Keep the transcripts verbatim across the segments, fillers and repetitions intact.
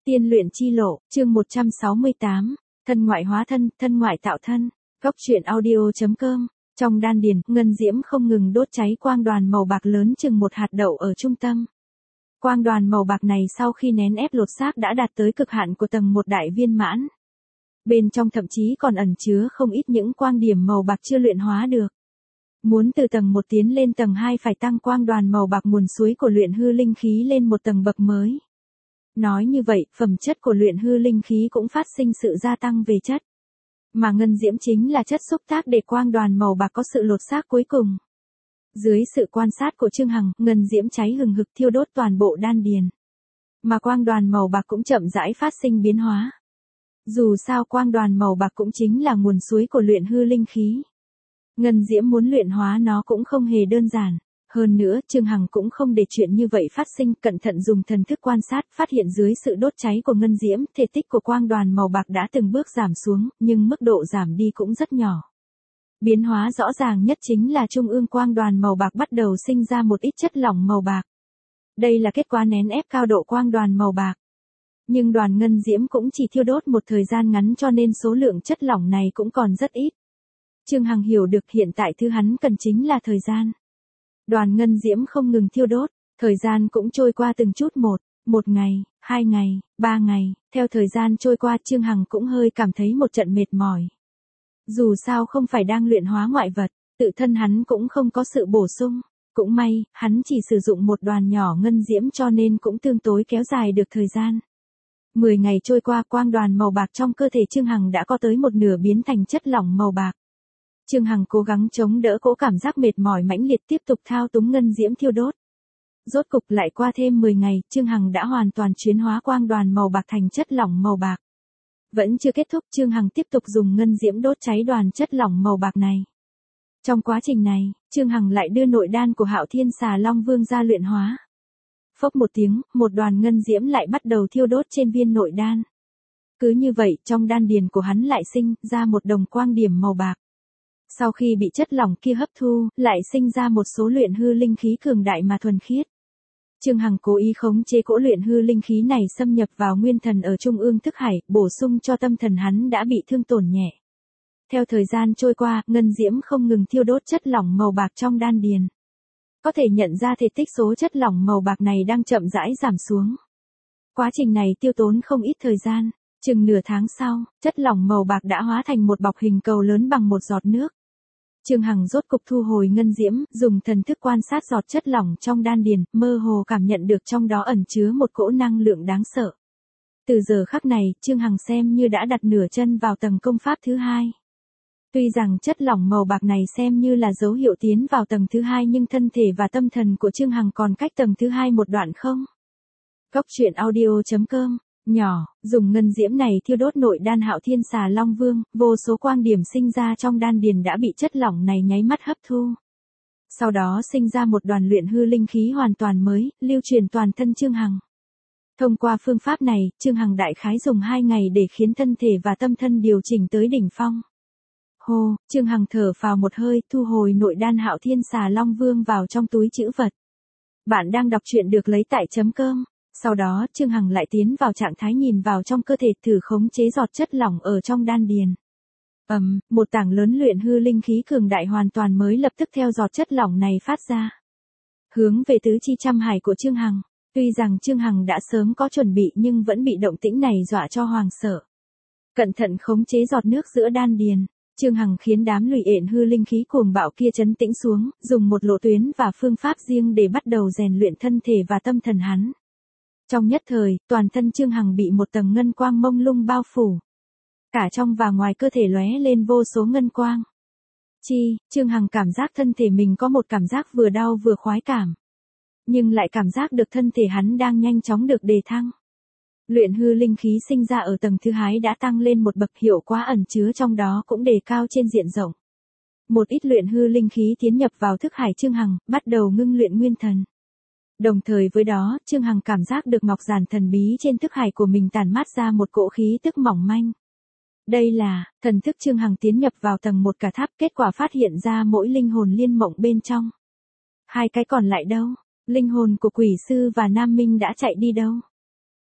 Tiên luyện chi lộ, chương một trăm sáu mươi tám, thân ngoại hóa thân, thân ngoại tạo thân. Góc truyện audio.com. Trong đan điền, ngân diễm không ngừng đốt cháy quang đoàn màu bạc lớn chừng một hạt đậu ở trung tâm. Quang đoàn màu bạc này sau khi nén ép lột xác đã đạt tới cực hạn của tầng một đại viên mãn. Bên trong thậm chí còn ẩn chứa không ít những quang điểm màu bạc chưa luyện hóa được. Muốn từ tầng một tiến lên tầng hai phải tăng quang đoàn màu bạc nguồn suối của luyện hư linh khí lên một tầng bậc mới. Nói như vậy, phẩm chất của luyện hư linh khí cũng phát sinh sự gia tăng về chất. Mà ngân diễm chính là chất xúc tác để quang đoàn màu bạc có sự lột xác cuối cùng. Dưới sự quan sát của Trương Hằng, ngân diễm cháy hừng hực thiêu đốt toàn bộ đan điền. Mà quang đoàn màu bạc cũng chậm rãi phát sinh biến hóa. Dù sao quang đoàn màu bạc cũng chính là nguồn suối của luyện hư linh khí. Ngân diễm muốn luyện hóa nó cũng không hề đơn giản. Hơn nữa, Trương Hằng cũng không để chuyện như vậy phát sinh, cẩn thận dùng thần thức quan sát, phát hiện dưới sự đốt cháy của ngân diễm, thể tích của quang đoàn màu bạc đã từng bước giảm xuống, nhưng mức độ giảm đi cũng rất nhỏ. Biến hóa rõ ràng nhất chính là trung ương quang đoàn màu bạc bắt đầu sinh ra một ít chất lỏng màu bạc. Đây là kết quả nén ép cao độ quang đoàn màu bạc. Nhưng đoàn ngân diễm cũng chỉ thiêu đốt một thời gian ngắn cho nên số lượng chất lỏng này cũng còn rất ít. Trương Hằng hiểu được hiện tại thứ hắn cần chính là thời gian. Đoàn ngân diễm không ngừng thiêu đốt, thời gian cũng trôi qua từng chút một, một ngày, hai ngày, ba ngày, theo thời gian trôi qua Trương Hằng cũng hơi cảm thấy một trận mệt mỏi. Dù sao không phải đang luyện hóa ngoại vật, tự thân hắn cũng không có sự bổ sung, cũng may, hắn chỉ sử dụng một đoàn nhỏ ngân diễm cho nên cũng tương đối kéo dài được thời gian. Mười ngày trôi qua quang đoàn màu bạc trong cơ thể Trương Hằng đã có tới một nửa biến thành chất lỏng màu bạc. Trương Hằng cố gắng chống đỡ cỗ cảm giác mệt mỏi mãnh liệt tiếp tục thao túng ngân diễm thiêu đốt. Rốt cục lại qua thêm mười ngày, Trương Hằng đã hoàn toàn chuyển hóa quang đoàn màu bạc thành chất lỏng màu bạc. Vẫn chưa kết thúc, Trương Hằng tiếp tục dùng ngân diễm đốt cháy đoàn chất lỏng màu bạc này. Trong quá trình này, Trương Hằng lại đưa nội đan của Hạo Thiên Xà Long Vương ra luyện hóa. Phốc một tiếng, một đoàn ngân diễm lại bắt đầu thiêu đốt trên viên nội đan. Cứ như vậy, trong đan điền của hắn lại sinh ra một đồng quang điểm màu bạc. Sau khi bị chất lỏng kia hấp thu, lại sinh ra một số luyện hư linh khí cường đại mà thuần khiết. Trương Hằng cố ý khống chế cỗ luyện hư linh khí này xâm nhập vào nguyên thần ở trung ương thức hải, bổ sung cho tâm thần hắn đã bị thương tổn nhẹ. Theo thời gian trôi qua, ngân diễm không ngừng thiêu đốt chất lỏng màu bạc trong đan điền. Có thể nhận ra thể tích số chất lỏng màu bạc này đang chậm rãi giảm xuống. Quá trình này tiêu tốn không ít thời gian, chừng nửa tháng sau, chất lỏng màu bạc đã hóa thành một bọc hình cầu lớn bằng một giọt nước. Trương Hằng rốt cục thu hồi ngân diễm, dùng thần thức quan sát giọt chất lỏng trong đan điền, mơ hồ cảm nhận được trong đó ẩn chứa một cỗ năng lượng đáng sợ. Từ giờ khắc này, Trương Hằng xem như đã đặt nửa chân vào tầng công pháp thứ hai. Tuy rằng chất lỏng màu bạc này xem như là dấu hiệu tiến vào tầng thứ hai nhưng thân thể và tâm thần của Trương Hằng còn cách tầng thứ hai một đoạn không. Góc truyện audio.com. Nhỏ, dùng ngân diễm này thiêu đốt nội đan Hạo Thiên Xà Long Vương, vô số quang điểm sinh ra trong đan điền đã bị chất lỏng này nháy mắt hấp thu. Sau đó sinh ra một đoàn luyện hư linh khí hoàn toàn mới, lưu truyền toàn thân Trương Hằng. Thông qua phương pháp này, Trương Hằng đại khái dùng hai ngày để khiến thân thể và tâm thân điều chỉnh tới đỉnh phong. Hô, Trương Hằng thở phào một hơi, thu hồi nội đan Hạo Thiên Xà Long Vương vào trong túi trữ vật. Bạn đang đọc truyện được lấy tại chấm com. Sau đó, Trương Hằng lại tiến vào trạng thái nhìn vào trong cơ thể thử khống chế giọt chất lỏng ở trong đan điền. Ầm, um, một tảng lớn luyện hư linh khí cường đại hoàn toàn mới lập tức theo giọt chất lỏng này phát ra. Hướng về tứ chi trăm hải của Trương Hằng. Tuy rằng Trương Hằng đã sớm có chuẩn bị nhưng vẫn bị động tĩnh này dọa cho hoàng sợ. Cẩn thận khống chế giọt nước giữa đan điền. Trương Hằng khiến đám lụy ện hư linh khí cuồng bạo kia trấn tĩnh xuống, dùng một lộ tuyến và phương pháp riêng để bắt đầu rèn luyện thân thể và tâm thần hắn. Trong nhất thời, toàn thân Trương Hằng bị một tầng ngân quang mông lung bao phủ. Cả trong và ngoài cơ thể lóe lên vô số ngân quang. Chi, Trương Hằng cảm giác thân thể mình có một cảm giác vừa đau vừa khoái cảm. Nhưng lại cảm giác được thân thể hắn đang nhanh chóng được đề thăng. Luyện hư linh khí sinh ra ở tầng thứ hai đã tăng lên một bậc, hiệu quả ẩn chứa trong đó cũng đề cao trên diện rộng. Một ít luyện hư linh khí tiến nhập vào thức hải Trương Hằng, bắt đầu ngưng luyện nguyên thần. Đồng thời với đó, Trương Hằng cảm giác được ngọc giản thần bí trên thức hải của mình tản mát ra một cỗ khí tức mỏng manh. Đây là, thần thức Trương Hằng tiến nhập vào tầng một cả tháp, kết quả phát hiện ra mỗi linh hồn liên mộng bên trong. Hai cái còn lại đâu? Linh hồn của quỷ sư và Nam Minh đã chạy đi đâu?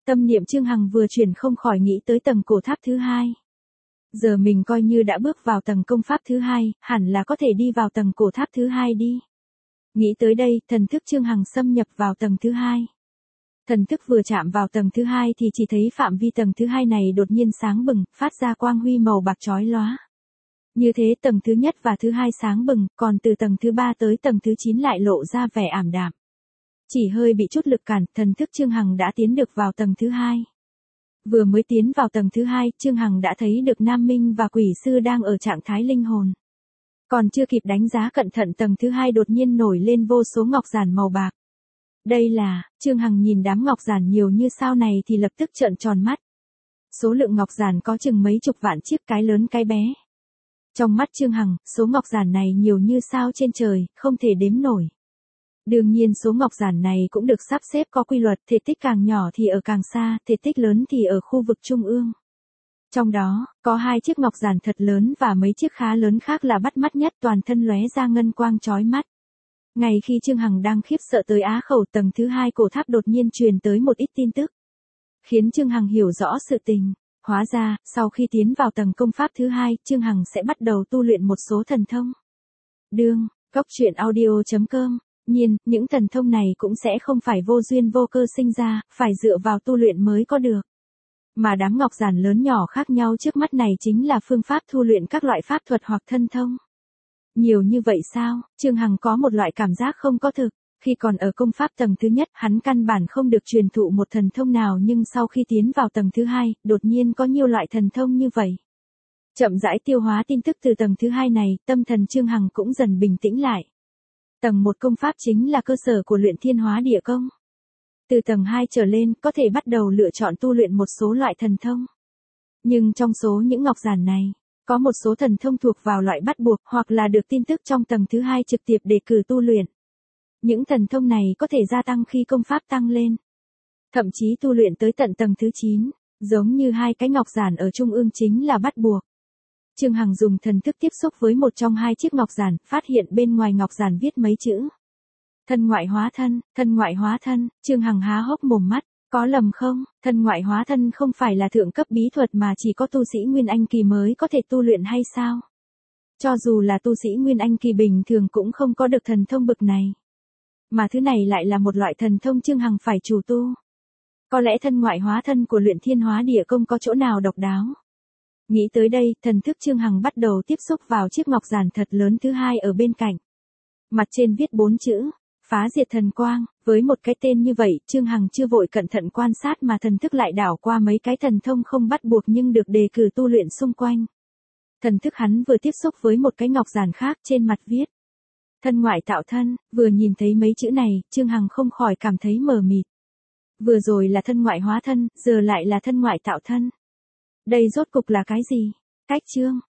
Tâm niệm Trương Hằng vừa chuyển không khỏi nghĩ tới tầng cổ tháp thứ hai. Giờ mình coi như đã bước vào tầng công pháp thứ hai, hẳn là có thể đi vào tầng cổ tháp thứ hai đi. Nghĩ tới đây, thần thức Trương Hằng xâm nhập vào tầng thứ hai. Thần thức vừa chạm vào tầng thứ hai thì chỉ thấy phạm vi tầng thứ hai này đột nhiên sáng bừng, phát ra quang huy màu bạc chói lóa. Như thế tầng thứ nhất và thứ hai sáng bừng, còn từ tầng thứ ba tới tầng thứ chín lại lộ ra vẻ ảm đạm. Chỉ hơi bị chút lực cản, thần thức Trương Hằng đã tiến được vào tầng thứ hai. Vừa mới tiến vào tầng thứ hai, Trương Hằng đã thấy được Nam Minh và Quỷ Sư đang ở trạng thái linh hồn. Còn chưa kịp đánh giá cẩn thận tầng thứ hai đột nhiên nổi lên vô số ngọc giản màu bạc. Đây là, Trương Hằng nhìn đám ngọc giản nhiều như sao này thì lập tức trợn tròn mắt. Số lượng ngọc giản có chừng mấy chục vạn chiếc, cái lớn cái bé. Trong mắt Trương Hằng, số ngọc giản này nhiều như sao trên trời, không thể đếm nổi. Đương nhiên số ngọc giản này cũng được sắp xếp có quy luật, thể tích càng nhỏ thì ở càng xa, thể tích lớn thì ở khu vực trung ương. Trong đó, có hai chiếc ngọc giản thật lớn và mấy chiếc khá lớn khác là bắt mắt nhất, toàn thân lóe ra ngân quang chói mắt. Ngay khi Trương Hằng đang khiếp sợ tới á khẩu, tầng thứ hai cổ tháp đột nhiên truyền tới một ít tin tức. Khiến Trương Hằng hiểu rõ sự tình. Hóa ra, sau khi tiến vào tầng công pháp thứ hai, Trương Hằng sẽ bắt đầu tu luyện một số thần thông. Đương, góc truyện audio chấm com. Nhiên, những thần thông này cũng sẽ không phải vô duyên vô cơ sinh ra, phải dựa vào tu luyện mới có được. Mà đám ngọc giản lớn nhỏ khác nhau trước mắt này chính là phương pháp tu luyện các loại pháp thuật hoặc thân thông. Nhiều như vậy sao? Trương Hằng có một loại cảm giác không có thực. Khi còn ở công pháp tầng thứ nhất, hắn căn bản không được truyền thụ một thần thông nào, nhưng sau khi tiến vào tầng thứ hai, đột nhiên có nhiều loại thần thông như vậy. Chậm rãi tiêu hóa tin tức từ tầng thứ hai này, tâm thần Trương Hằng cũng dần bình tĩnh lại. Tầng một công pháp chính là cơ sở của luyện thiên hóa địa công. Từ tầng hai trở lên, có thể bắt đầu lựa chọn tu luyện một số loại thần thông. Nhưng trong số những ngọc giản này, có một số thần thông thuộc vào loại bắt buộc hoặc là được tin tức trong tầng thứ hai trực tiếp đề cử tu luyện. Những thần thông này có thể gia tăng khi công pháp tăng lên. Thậm chí tu luyện tới tận tầng thứ chín, giống như hai cái ngọc giản ở trung ương chính là bắt buộc. Trương Hằng dùng thần thức tiếp xúc với một trong hai chiếc ngọc giản, phát hiện bên ngoài ngọc giản viết mấy chữ. Thân ngoại hóa thân, thân ngoại hóa thân, Trương Hằng há hốc mồm mắt, có lầm không? Thân ngoại hóa thân không phải là thượng cấp bí thuật mà chỉ có tu sĩ Nguyên Anh kỳ mới có thể tu luyện hay sao? Cho dù là tu sĩ Nguyên Anh kỳ bình thường cũng không có được thần thông bực này. Mà thứ này lại là một loại thần thông Trương Hằng phải chủ tu. Có lẽ thân ngoại hóa thân của luyện thiên hóa địa công có chỗ nào độc đáo. Nghĩ tới đây, thần thức Trương Hằng bắt đầu tiếp xúc vào chiếc ngọc giản thật lớn thứ hai ở bên cạnh. Mặt trên viết bốn chữ, phá diệt thần quang. Với một cái tên như vậy, Trương Hằng chưa vội cẩn thận quan sát mà thần thức lại đảo qua mấy cái thần thông không bắt buộc nhưng được đề cử tu luyện xung quanh. Thần thức hắn vừa tiếp xúc với một cái ngọc giản khác, trên mặt viết thân ngoại tạo thân. Vừa nhìn thấy mấy chữ này, Trương Hằng không khỏi cảm thấy mờ mịt. Vừa rồi là thân ngoại hóa thân, giờ lại là thân ngoại tạo thân. Đây rốt cục là cái gì? Cách chương